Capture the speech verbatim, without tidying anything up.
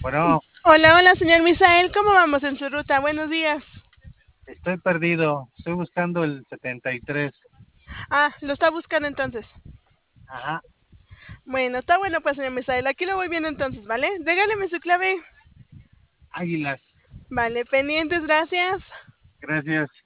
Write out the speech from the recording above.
Bueno, Hola, hola, señor Misael, ¿cómo vamos en su ruta? Buenos días. estoy perdido. Estoy buscando el setenta y tres. Ah, lo está buscando entonces. Ajá, Bueno, está bueno pues, señor Misael, aquí lo voy viendo entonces, ¿vale? Regáleme su clave. Águilas. Vale, pendientes, gracias. Gracias.